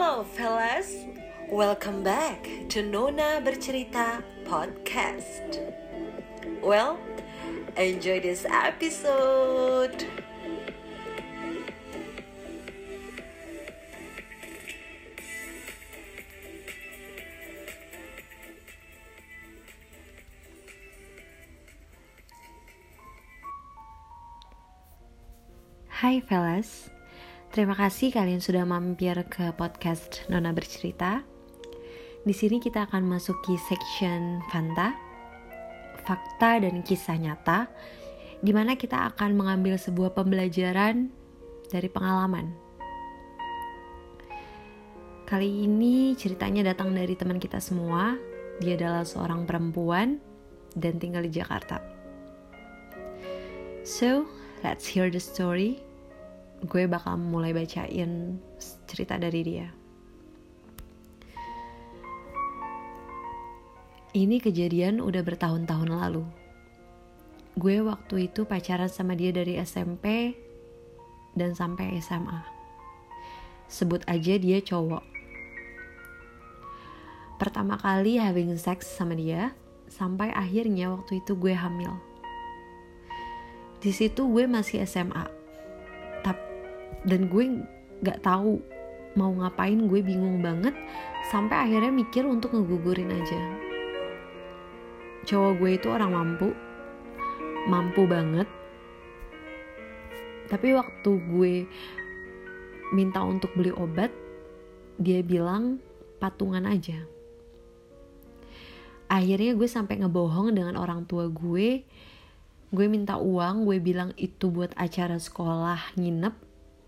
Hello fellas, welcome back to Nona Bercerita Podcast. Well, enjoy this episode. Hai fellas, terima kasih kalian sudah mampir ke podcast Nona Bercerita. Di sini kita akan masuki section fakta dan kisah nyata, di mana kita akan mengambil sebuah pembelajaran dari pengalaman. Kali ini ceritanya datang dari teman kita semua. Dia adalah seorang perempuan dan tinggal di Jakarta. So, let's hear the story. Gue bakal mulai bacain cerita dari dia. Ini kejadian udah bertahun-tahun lalu. Gue waktu itu pacaran sama dia dari SMP dan sampai SMA. Sebut aja dia cowok. Pertama kali having sex sama dia, sampai akhirnya waktu itu gue hamil. Di situ gue masih SMA. Dan gue gak tahu mau ngapain, gue bingung banget. Sampai akhirnya mikir untuk ngegugurin aja. Cowok gue itu orang mampu banget. Tapi waktu gue minta untuk beli obat, dia bilang patungan aja. Akhirnya gue sampai ngebohong dengan orang tua gue. Gue minta uang, gue bilang itu buat acara sekolah nginep.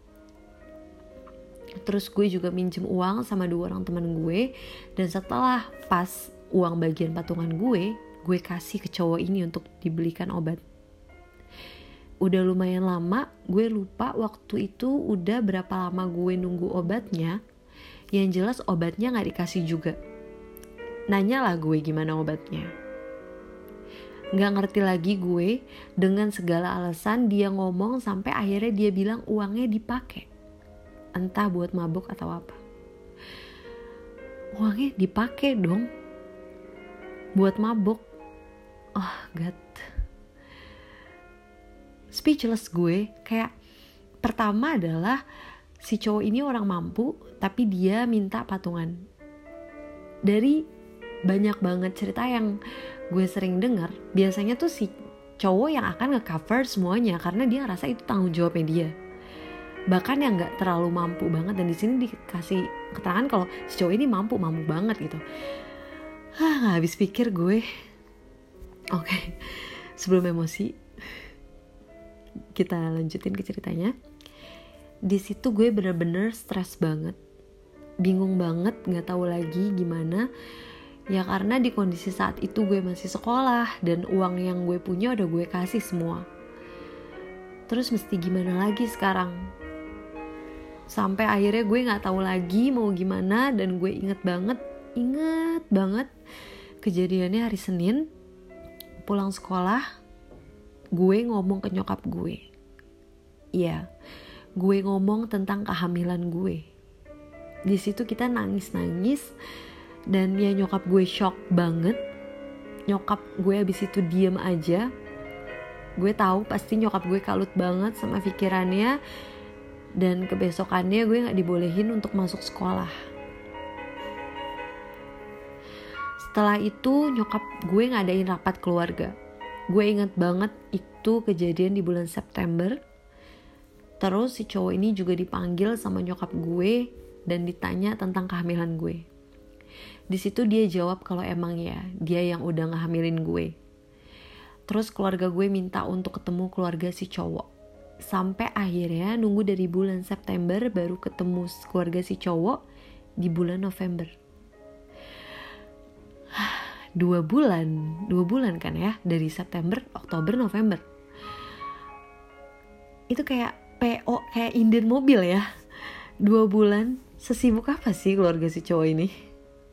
Terus gue juga minjem uang sama 2 orang teman gue. Dan setelah pas uang bagian patungan gue kasih ke cowok ini untuk dibelikan obat. Udah lumayan lama, gue lupa waktu itu udah berapa lama gue nunggu obatnya. Yang jelas obatnya gak dikasih juga. Nanya lah gue gimana obatnya. Gak ngerti lagi gue, dengan segala alasan dia ngomong sampai akhirnya dia bilang uangnya dipakai. Entah buat mabuk atau apa. Uangnya dipakai dong buat mabuk. Oh God. Speechless gue. Kayak pertama adalah si cowok ini orang mampu, tapi dia minta patungan. Dari banyak banget cerita yang gue sering dengar, biasanya tuh si cowok yang akan nge-cover semuanya karena dia ngerasa itu tanggung jawabnya dia. Bahkan yang nggak terlalu mampu banget, dan di sini dikasih keterangan kalau si cowok ini mampu banget gitu. Nggak habis pikir gue. Oke, sebelum emosi, kita lanjutin ke ceritanya. Di situ gue bener-bener stres banget, bingung banget, nggak tahu lagi gimana. Ya karena di kondisi saat itu gue masih sekolah dan uang yang gue punya udah gue kasih semua. Terus mesti gimana lagi sekarang? Sampai akhirnya gue gak tahu lagi mau gimana. Dan gue inget banget kejadiannya hari Senin. Pulang sekolah, gue ngomong ke nyokap gue. Iya, gue ngomong tentang kehamilan gue. Di situ kita nangis. Dan ya nyokap gue shock banget. Nyokap gue abis itu diem aja. Gue tahu pasti nyokap gue kalut banget sama pikirannya. Dan kebesokannya gue gak dibolehin untuk masuk sekolah. Setelah itu nyokap gue ngadain rapat keluarga. Gue inget banget itu kejadian di bulan September. Terus si cowok ini juga dipanggil sama nyokap gue dan ditanya tentang kehamilan gue. Di situ dia jawab kalau emang ya dia yang udah ngehamilin gue. Terus keluarga gue minta untuk ketemu keluarga si cowok. Sampai akhirnya nunggu dari bulan September baru ketemu keluarga si cowok di bulan November. 2 bulan kan ya, dari September, Oktober, November. Itu kayak PO, kayak inden mobil ya. 2 bulan, sesibuk apa sih keluarga si cowok ini?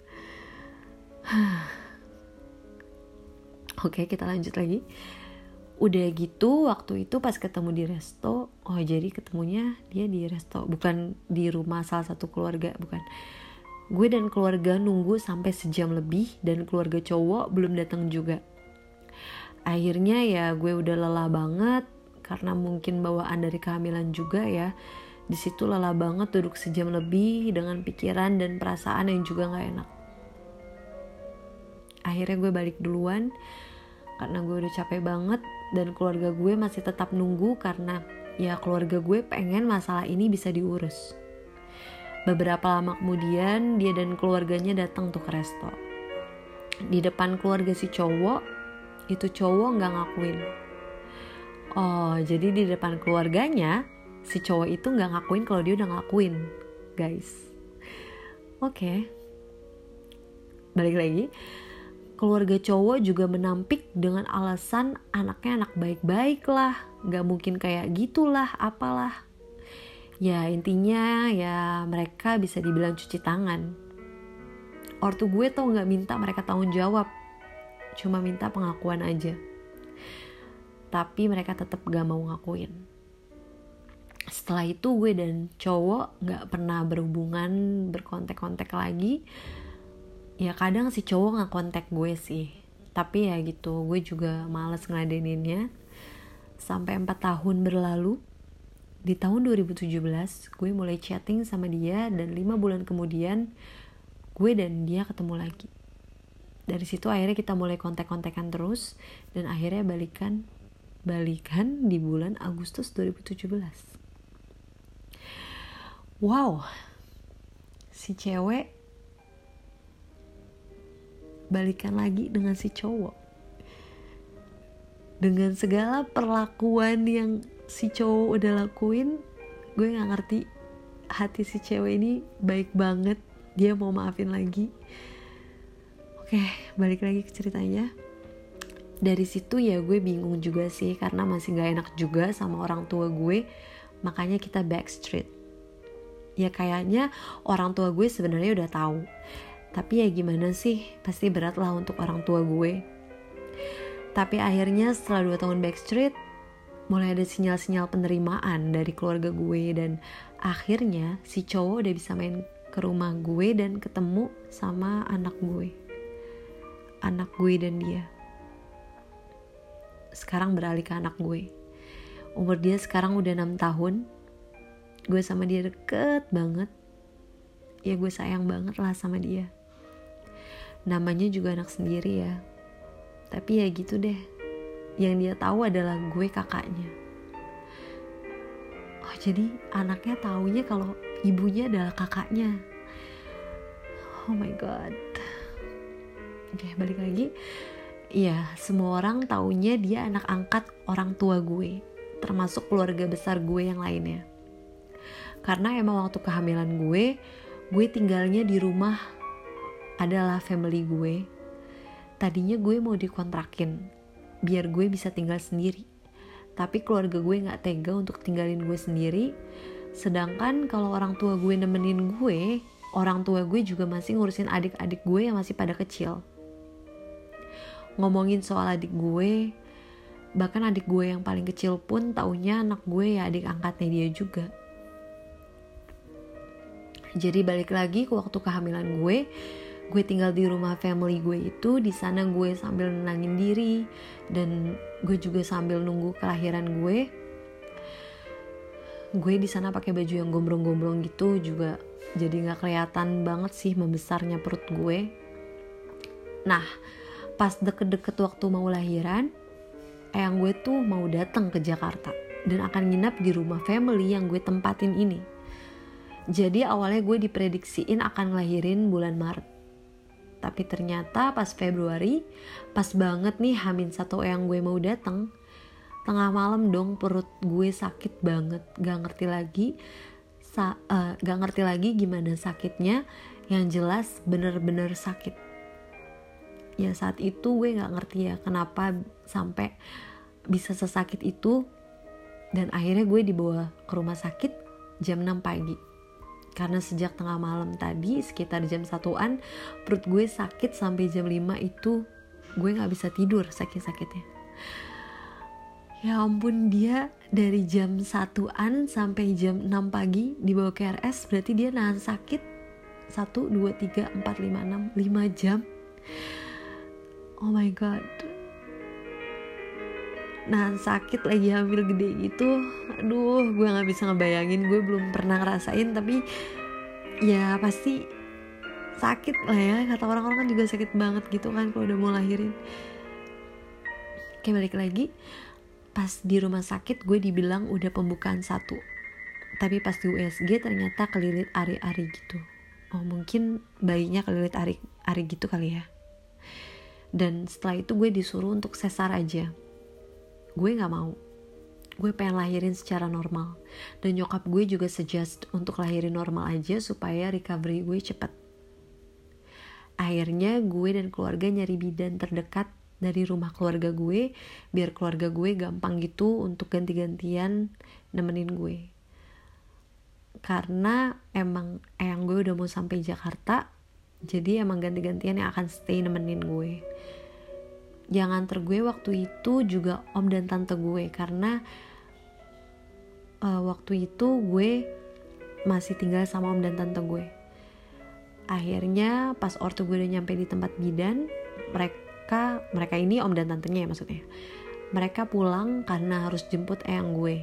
Oke, kita lanjut lagi. Udah gitu waktu itu pas ketemu di resto, oh jadi ketemunya dia di resto, bukan di rumah salah satu keluarga, bukan. Gue dan keluarga nunggu sampai sejam lebih dan keluarga cowok belum datang juga. Akhirnya ya gue udah lelah banget karena mungkin bawaan dari kehamilan juga ya. Di situ lelah banget duduk sejam lebih dengan pikiran dan perasaan yang juga gak enak. Akhirnya gue balik duluan karena gue udah capek banget dan keluarga gue masih tetap nunggu karena ya keluarga gue pengen masalah ini bisa diurus. Beberapa lama kemudian dia dan keluarganya datang tuh ke resto. Di depan keluarga si cowok, itu cowok gak ngakuin. Oh jadi di depan keluarganya si cowok itu gak ngakuin kalau dia udah ngakuin, guys. Oke. Balik lagi. Keluarga cowok juga menampik dengan alasan anaknya anak baik-baik lah, gak mungkin kayak gitulah, apalah. Ya intinya ya mereka bisa dibilang cuci tangan. Ortu gue tuh gak minta mereka tanggung jawab, cuma minta pengakuan aja. Tapi mereka tetap gak mau ngakuin. Setelah itu gue dan cowok gak pernah berhubungan, berkontak-kontak lagi. Ya kadang si cowok gak kontak gue sih, tapi ya gitu, gue juga males ngeladeninnya. Sampai 4 tahun berlalu. Di tahun 2017 gue mulai chatting sama dia, dan 5 bulan kemudian gue dan dia ketemu lagi. Dari situ akhirnya kita mulai kontak-kontakan terus, dan akhirnya balikan di bulan Agustus 2017. Wow, si cewek balikan lagi dengan si cowok dengan segala perlakuan yang si cowok udah lakuin. Gue gak ngerti, hati si cewek ini baik banget, dia mau maafin lagi. Oke, balik lagi ke ceritanya. Dari situ ya gue bingung juga sih, karena masih gak enak juga sama orang tua gue, makanya kita backstreet. Ya kayaknya orang tua gue sebenarnya udah tahu, tapi ya gimana sih, pasti berat lah untuk orang tua gue. Tapi akhirnya setelah 2 tahun backstreet, mulai ada sinyal-sinyal penerimaan dari keluarga gue. Dan akhirnya si cowok udah bisa main ke rumah gue dan ketemu sama anak gue dan dia. Sekarang beralih ke anak gue. Umur dia sekarang udah 6 tahun. Gue sama dia deket banget. Ya gue sayang banget lah sama dia. Namanya juga anak sendiri ya. Tapi ya gitu deh. Yang dia tahu adalah gue kakaknya. Oh jadi anaknya taunya kalau ibunya adalah kakaknya. Oh my god. Oke, balik lagi. Iya, semua orang taunya dia anak angkat orang tua gue, termasuk keluarga besar gue yang lainnya. Karena emang waktu kehamilan gue tinggalnya di rumah adalah family gue. Tadinya gue mau dikontrakin biar gue bisa tinggal sendiri, tapi keluarga gue gak tega untuk tinggalin gue sendiri. Sedangkan kalau orang tua gue nemenin gue, orang tua gue juga masih ngurusin adik-adik gue yang masih pada kecil. Ngomongin soal adik gue, bahkan adik gue yang paling kecil pun taunya anak gue ya adik angkatnya dia juga. Jadi balik lagi ke waktu kehamilan gue tinggal di rumah family gue itu. Di sana gue sambil nenangin diri, dan gue juga sambil nunggu kelahiran gue. Gue di sana pakai baju yang gombrong-gombrong gitu juga, jadi nggak kelihatan banget sih membesarnya perut gue. Nah, pas deket-deket waktu mau lahiran, eyang gue tuh mau datang ke Jakarta dan akan nginap di rumah family yang gue tempatin ini. Jadi awalnya gue diprediksiin akan ngelahirin bulan Maret. Tapi ternyata pas Februari, pas banget nih H-1 eyang gue mau datang, tengah malam dong perut gue sakit banget. Gak ngerti lagi gimana sakitnya. Yang jelas bener-bener sakit. Ya saat itu gue gak ngerti ya kenapa sampai bisa sesakit itu. Dan akhirnya gue dibawa ke rumah sakit jam 6 pagi. Karena sejak tengah malam tadi sekitar jam 1-an perut gue sakit sampai jam 5 itu gue gak bisa tidur saking sakitnya. Ya ampun, dia dari jam 1-an sampai jam 6 pagi dibawa ke RS. Berarti dia nahan sakit 1, 2, 3, 4, 5, 6 5 jam. Oh my god. Nahan sakit lagi hamil gede gitu. Aduh, gue gak bisa ngebayangin. Gue belum pernah ngerasain, tapi ya pasti sakit lah ya. Kata orang-orang kan juga sakit banget gitu kan kalau udah mau lahirin. Oke, balik lagi. Pas di rumah sakit gue dibilang udah pembukaan 1, tapi pas di USG ternyata kelilit ari-ari gitu. Oh, mungkin bayinya kelilit ari gitu kali ya. Dan setelah itu gue disuruh untuk sesar aja. Gue gak mau. Gue pengen lahirin secara normal. Dan nyokap gue juga suggest untuk lahirin normal aja supaya recovery gue cepet. Akhirnya gue dan keluarga nyari bidan terdekat dari rumah keluarga gue, biar keluarga gue gampang gitu untuk ganti-gantian nemenin gue. Karena emang eyang gue udah mau sampai Jakarta, jadi emang ganti-gantian yang akan stay nemenin gue. Yang nganter gue waktu itu juga om dan tante gue, karena waktu itu gue masih tinggal sama om dan tante gue. Akhirnya pas ortu gue udah nyampe di tempat bidan, mereka ini om dan tantenya ya maksudnya, mereka pulang karena harus jemput eyang gue.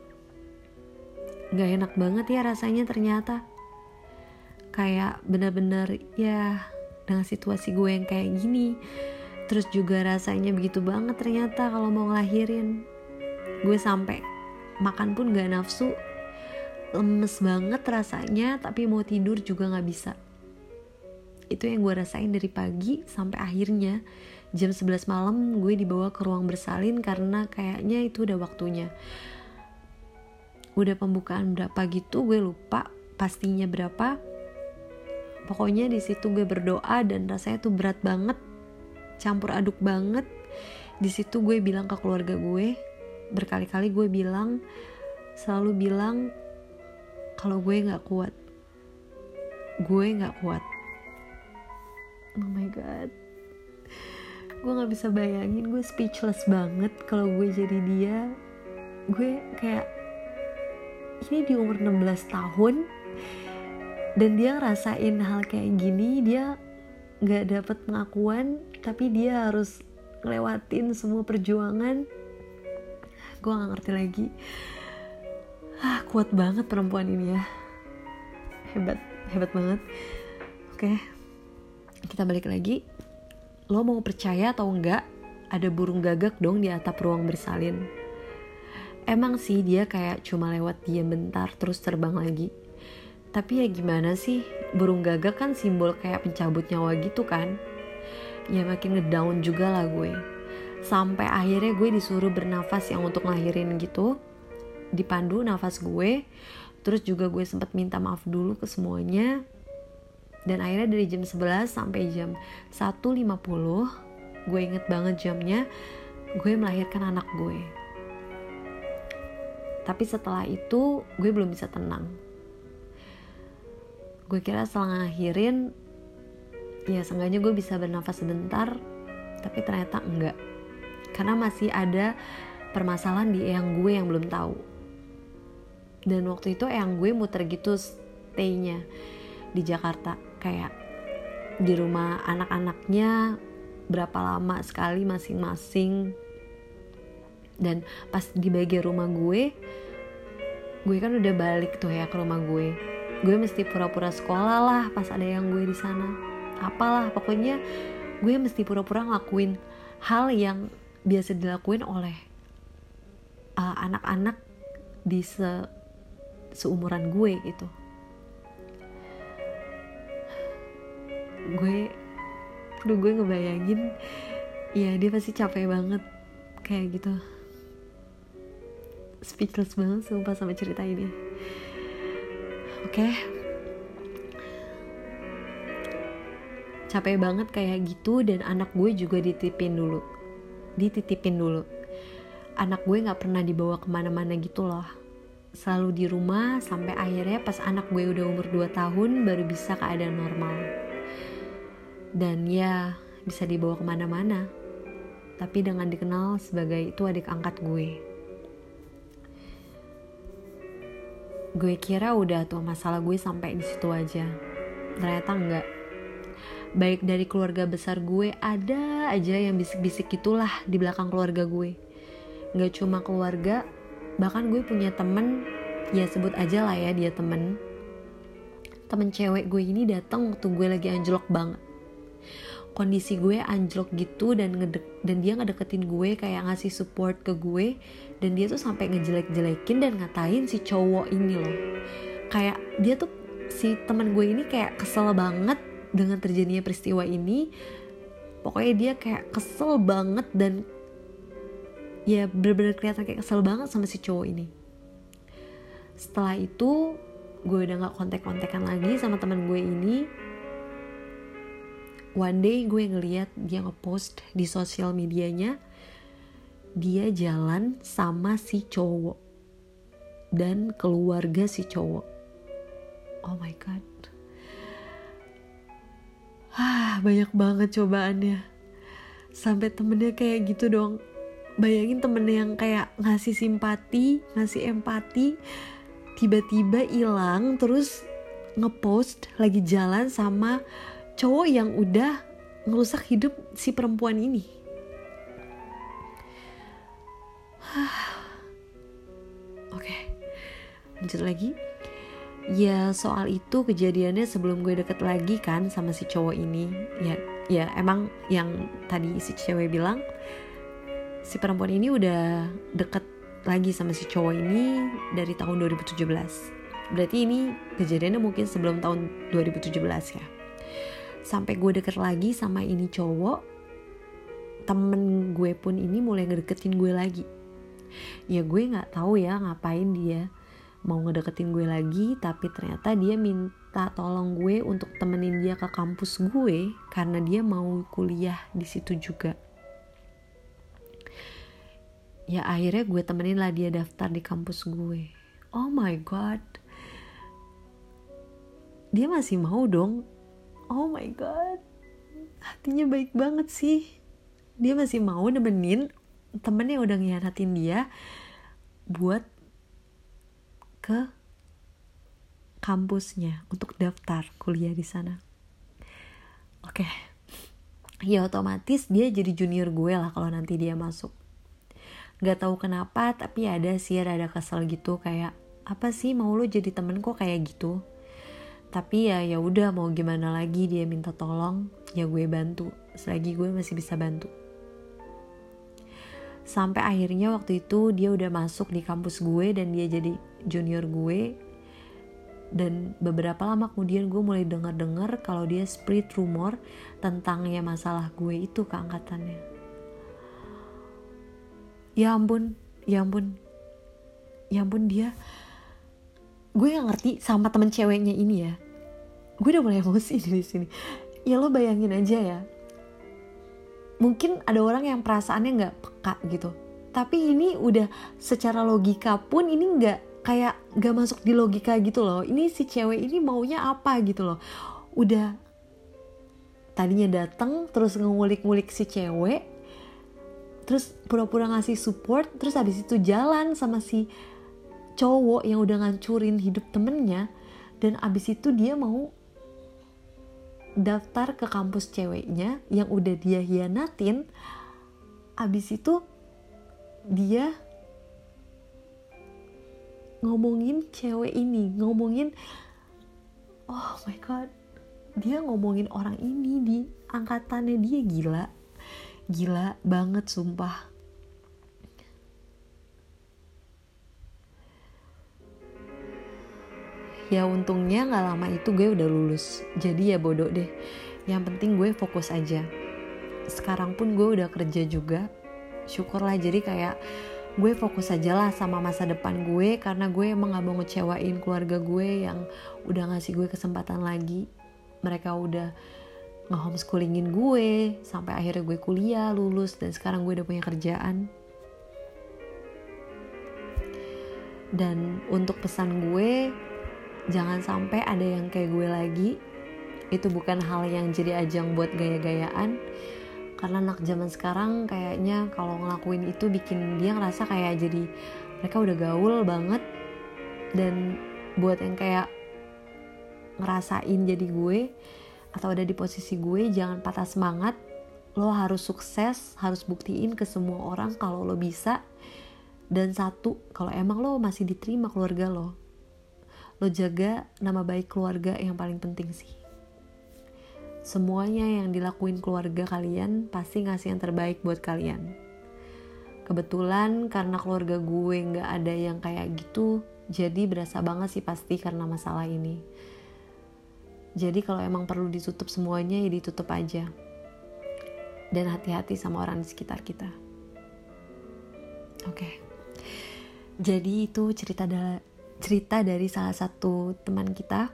Gak enak banget ya rasanya ternyata. Kayak bener-bener ya dengan situasi gue yang kayak gini. Terus juga rasanya begitu banget ternyata kalau mau ngelahirin. Gue sampai makan pun gak nafsu, lemes banget rasanya, tapi mau tidur juga gak bisa. Itu yang gue rasain dari pagi sampai akhirnya jam 11 malam gue dibawa ke ruang bersalin karena kayaknya itu udah waktunya. Udah pembukaan berapa gitu gue lupa pastinya berapa. Pokoknya di situ gue berdoa dan rasanya tuh berat banget, campur aduk banget. Di situ gue bilang ke keluarga gue, berkali-kali gue selalu bilang kalau gue nggak kuat. Oh my god, gue gak bisa bayangin, gue speechless banget kalau gue jadi dia. Gue kayak, ini di umur 16 tahun dan dia ngerasain hal kayak gini, dia gak dapet pengakuan, tapi dia harus ngelewatin semua perjuangan. Gue gak ngerti lagi. Kuat banget perempuan ini ya, hebat banget. Oke, kita balik lagi. Lo mau percaya atau enggak, ada burung gagak dong di atap ruang bersalin. Emang sih dia kayak cuma lewat diam bentar terus terbang lagi. Tapi ya gimana sih, burung gagak kan simbol kayak pencabut nyawa gitu kan. Ya makin ngedown juga lah gue. Sampai akhirnya gue disuruh bernafas yang untuk ngelahirin gitu, dipandu nafas gue. Terus juga gue sempat minta maaf dulu ke semuanya. Dan akhirnya dari jam 11 sampai jam 1.50, gue inget banget jamnya, gue melahirkan anak gue. Tapi setelah itu gue belum bisa tenang. Gue kira setelah ngelahirin, ya seenggaknya gue bisa bernafas sebentar, tapi ternyata enggak. Karena masih ada permasalahan di eyang gue yang belum tahu. Dan waktu itu eyang gue muter gitu stay-nya di Jakarta, kayak di rumah anak-anaknya berapa lama sekali masing-masing. Dan pas di bagian rumah gue kan udah balik tuh ya ke rumah gue mesti pura-pura sekolah lah pas ada yang gue di sana, apalah pokoknya gue mesti pura-pura ngelakuin hal yang biasa dilakuin oleh anak-anak di seumuran gue gitu. Gue ngebayangin, ya dia pasti capek banget kayak gitu. Speechless banget sumpah sama cerita ini. Oke. Capek banget kayak gitu, dan anak gue juga dititipin dulu. Anak gue gak pernah dibawa kemana-mana gitu loh, selalu di rumah sampai akhirnya pas anak gue udah umur 2 tahun baru bisa keadaan normal. Dan ya bisa dibawa kemana-mana, tapi dengan dikenal sebagai itu adik angkat gue. Gue kira udah tuh masalah gue sampai di situ aja. Ternyata enggak. Baik dari keluarga besar gue, ada aja yang bisik-bisik gitulah di belakang keluarga gue. Gak cuma keluarga, bahkan gue punya temen, ya sebut aja lah ya dia temen cewek gue ini datang waktu gue lagi anjlok banget. Kondisi gue anjlok gitu dan dia ngedeketin gue, kayak ngasih support ke gue, dan dia tuh sampai ngejelek-jelekin dan ngatain si cowok ini loh. Kayak dia tuh, si teman gue ini kayak kesel banget dengan terjadinya peristiwa ini. Pokoknya dia kayak kesel banget dan ya bener-bener kelihatan kayak kesel banget sama si cowok ini. Setelah itu gue udah gak kontak-kontakan lagi sama teman gue ini. One day gue ngeliat dia ngepost di sosial medianya, dia jalan sama si cowok dan keluarga si cowok. Oh my god, banyak banget cobaannya. Sampai temennya kayak gitu dong. Bayangin temennya yang kayak ngasih simpati, ngasih empati, tiba-tiba hilang, terus ngepost lagi jalan sama cowok yang udah ngerusak hidup si perempuan ini. Oke, lanjut lagi. Ya soal itu kejadiannya sebelum gue deket lagi kan sama si cowok ini. Ya emang yang tadi si cewek bilang, si perempuan ini udah deket lagi sama si cowok ini dari tahun 2017. Berarti ini kejadiannya mungkin sebelum tahun 2017 ya. Sampai gue deket lagi sama ini cowok, temen gue pun ini mulai ngedeketin gue lagi. Ya gue gak tahu ya ngapain dia mau ngedeketin gue lagi, tapi ternyata dia minta tolong gue untuk temenin dia ke kampus gue karena dia mau kuliah di situ juga. Ya akhirnya gue temenin lah dia daftar di kampus gue. Oh my god, dia masih mau dong. Oh my god, hatinya baik banget sih. Dia masih mau nemenin temennya udah ngianatin dia buat ke kampusnya untuk daftar kuliah di sana. Oke. Ya otomatis dia jadi junior gue lah kalau nanti dia masuk. Gak tahu kenapa, tapi ada sih rada kesel gitu, kayak apa sih mau lu jadi temen kok kayak gitu. Tapi ya udah, mau gimana lagi, dia minta tolong, ya gue bantu selagi gue masih bisa bantu. Sampai akhirnya waktu itu dia udah masuk di kampus gue dan dia jadi junior gue. Dan beberapa lama kemudian gue mulai dengar kalau dia spread rumor tentang ya masalah gue itu ke angkatannya. Ya ampun dia. Gue gak ngerti sama temen ceweknya ini ya. Gue udah mulai emosi di sini. Ya lo bayangin aja ya. Mungkin ada orang yang perasaannya gak peka gitu. Tapi ini udah secara logika pun ini gak masuk di logika gitu loh. Ini si cewek ini maunya apa gitu loh. Udah tadinya datang terus ngulik-ngulik si cewek, terus pura-pura ngasih support, terus habis itu jalan sama si cowok yang udah ngancurin hidup temennya, dan abis itu dia mau daftar ke kampus ceweknya yang udah dia hianatin. Abis itu dia ngomongin cewek ini, oh my god, dia ngomongin orang ini di angkatannya dia. Gila banget sumpah. Ya untungnya gak lama itu gue udah lulus. Jadi ya bodoh deh. Yang penting gue fokus aja. Sekarang pun gue udah kerja juga. Syukurlah, jadi kayak gue fokus aja lah sama masa depan gue. Karena gue emang gak mau ngecewain keluarga gue yang udah ngasih gue kesempatan lagi. Mereka udah nge-homeschoolingin gue sampai akhirnya gue kuliah, lulus, dan sekarang gue udah punya kerjaan. Dan untuk pesan gue, jangan sampai ada yang kayak gue lagi. Itu bukan hal yang jadi ajang buat gaya-gayaan. Karena anak zaman sekarang kayaknya kalau ngelakuin itu bikin dia ngerasa kayak jadi mereka udah gaul banget. Dan buat yang kayak ngerasain jadi gue atau ada di posisi gue, jangan patah semangat. Lo harus sukses, harus buktiin ke semua orang kalau lo bisa. Dan satu, kalau emang lo masih diterima keluarga lo jaga nama baik keluarga yang paling penting sih. Semuanya yang dilakuin keluarga kalian pasti ngasih yang terbaik buat kalian. Kebetulan karena keluarga gue gak ada yang kayak gitu, jadi berasa banget sih pasti karena masalah ini. Jadi kalau emang perlu ditutup semuanya, ya ditutup aja. Dan hati-hati sama orang di sekitar kita. Oke. Jadi itu cerita dari salah satu teman kita.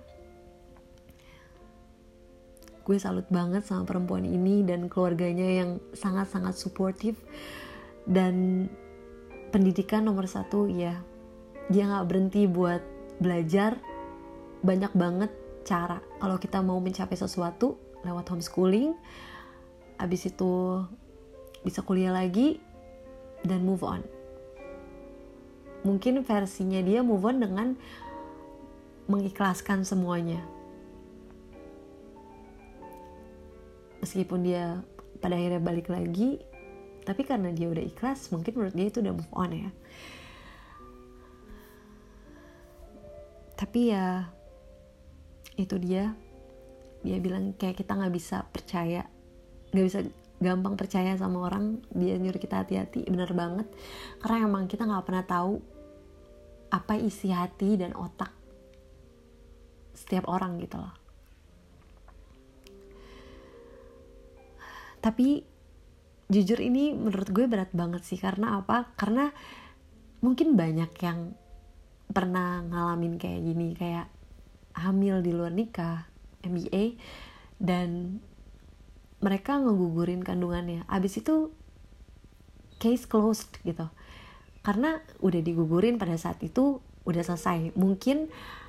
Gue salut banget sama perempuan ini dan keluarganya yang sangat-sangat suportif. Dan pendidikan nomor 1 ya, dia gak berhenti buat belajar. Banyak banget cara kalau kita mau mencapai sesuatu lewat homeschooling. Abis itu bisa kuliah lagi dan move on. Mungkin versinya dia move on dengan mengikhlaskan semuanya. Meskipun dia pada akhirnya balik lagi, tapi karena dia udah ikhlas, mungkin menurut dia itu udah move on ya. Tapi ya itu dia bilang kayak kita gak bisa gampang percaya sama orang. Dia nyuruh kita hati-hati, bener banget, karena emang kita gak pernah tahu apa isi hati dan otak setiap orang gitu loh. Tapi jujur ini menurut gue berat banget sih. Karena apa? Karena mungkin banyak yang pernah ngalamin kayak gini, kayak hamil di luar nikah, MBA, dan mereka ngegugurin kandungannya. Abis itu case closed gitu. Karena udah digugurin pada saat itu, udah selesai. Mungkin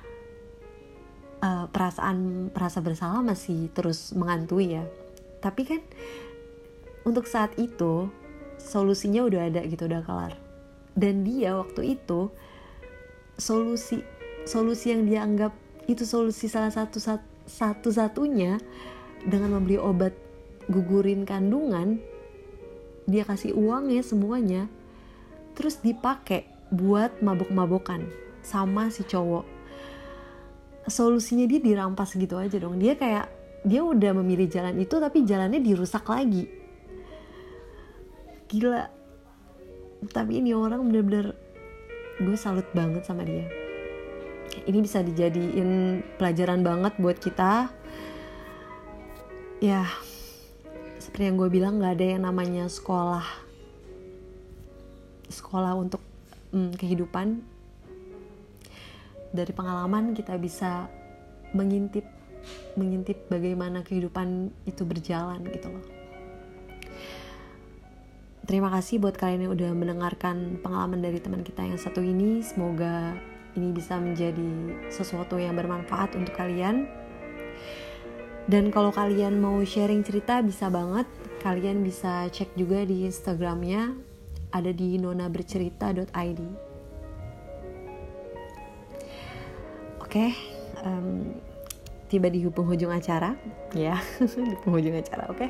perasa bersalah masih terus menghantui ya. Tapi kan untuk saat itu solusinya udah ada gitu, udah kelar. Dan dia waktu itu solusi yang dia anggap itu solusi salah satu-satunya dengan membeli obat gugurin kandungan, dia kasih uangnya semuanya, terus dipakai buat mabok-mabokan sama si cowok. Solusinya dia dirampas gitu aja dong. Dia udah memilih jalan itu, tapi jalannya dirusak lagi. Gila. Tapi ini orang bener-bener, gue salut banget sama dia. Ini bisa dijadiin pelajaran banget buat kita. Ya, seperti yang gue bilang, gak ada yang namanya sekolah untuk kehidupan. Dari pengalaman kita bisa mengintip bagaimana kehidupan itu berjalan gitu loh. Terima kasih buat kalian yang udah mendengarkan pengalaman dari teman kita yang satu ini. Semoga ini bisa menjadi sesuatu yang bermanfaat untuk kalian. Dan kalau kalian mau sharing cerita, bisa banget. Kalian bisa cek juga di Instagramnya, ada di nonabercerita.id. Oke, tiba di penghujung acara ya. Di penghujung acara. Oke.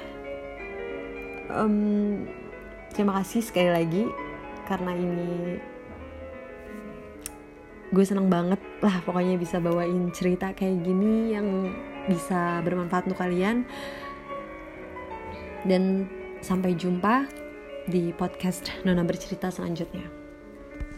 Terima kasih sekali lagi, karena ini gue seneng banget lah pokoknya bisa bawain cerita kayak gini yang bisa bermanfaat untuk kalian. Dan sampai jumpa di podcast Nona Bercerita selanjutnya.